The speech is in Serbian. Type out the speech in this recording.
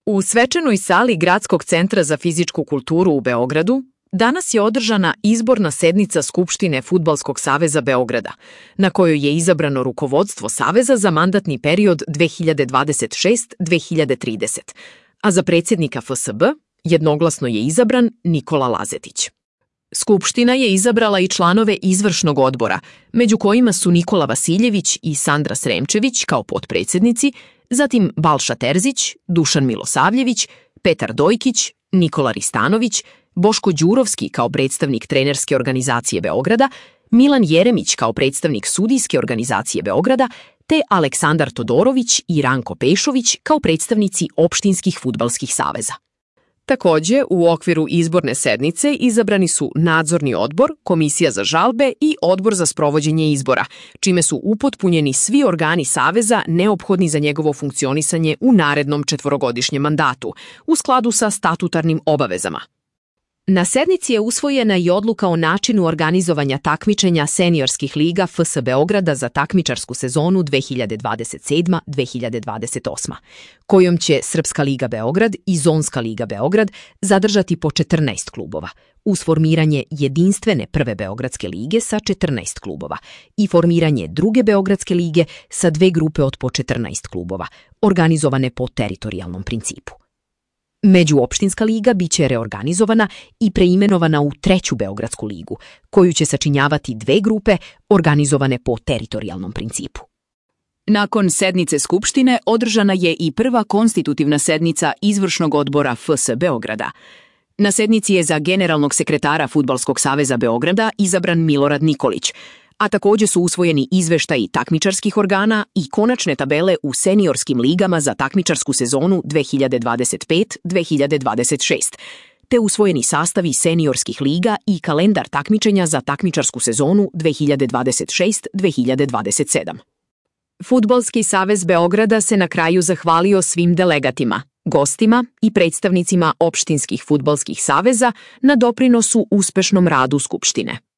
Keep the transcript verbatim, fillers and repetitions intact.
U svečanoj sali Gradskog centra za fizičku kulturu u Beogradu danas je održana izborna sednica Skupštine Fudbalskog saveza Beograda, na kojoj je izabrano rukovodstvo Saveza za mandatni period dve hiljade dvadeset šeste do dve hiljade tridesete. a za predsjednika F S B jednoglasno je izabran Nikola Lazetić. Skupština je izabrala i članove izvršnog odbora, među kojima su Nikola Vasiljević i Sandra Sremčević kao potpredsjednici, zatim Balša Terzić, Dušan Milosavljević, Petar Dojkić, Nikola Ristanović, Boško Đurovski kao predstavnik trenerske organizacije Beograda, Milan Jeremić kao predstavnik sudijske organizacije Beograda, te Aleksandar Todorović i Ranko Pešović kao predstavnici opštinskih fudbalskih saveza. Takođe, u okviru izborne sednice izabrani su Nadzorni odbor, Komisija za žalbe i Odbor za sprovođenje izbora, čime su upotpunjeni svi organi Saveza neophodni za njegovo funkcionisanje u narednom četvorogodišnjem mandatu, u skladu sa statutarnim obavezama. Na sednici je usvojena i odluka o načinu organizovanja takmičenja seniorskih liga F S Beograda za takmičarsku sezonu dve hiljade dvadeset sedma do dve hiljade dvadeset osma, kojom će Srpska liga Beograd i Zonska liga Beograd zadržati po četrnaest klubova, uz formiranje jedinstvene prve Beogradske lige sa četrnaest klubova i formiranje druge Beogradske lige sa dve grupe od po četrnaest klubova, organizovane po teritorijalnom principu. Međuopštinska liga biće reorganizovana i preimenovana u treću Beogradsku ligu, koju će sačinjavati dve grupe organizovane po teritorijalnom principu. Nakon sednice Skupštine održana je i prva konstitutivna sednica Izvršnog odbora F S Beograda. Na sednici je za generalnog sekretara Fudbalskog saveza Beograda izabran Milorad Nikolić, a takođe su usvojeni izveštaji takmičarskih organa i konačne tabele u seniorskim ligama za takmičarsku sezonu dve hiljade dvadeset pete do dve hiljade dvadeset šeste, te usvojeni sastavi seniorskih liga i kalendar takmičenja za takmičarsku sezonu dve hiljade dvadeset šeste do dve hiljade dvadeset sedme. Fudbalski savez Beograda se na kraju zahvalio svim delegatima, gostima i predstavnicima opštinskih fudbalskih saveza na doprinosu uspešnom radu Skupštine.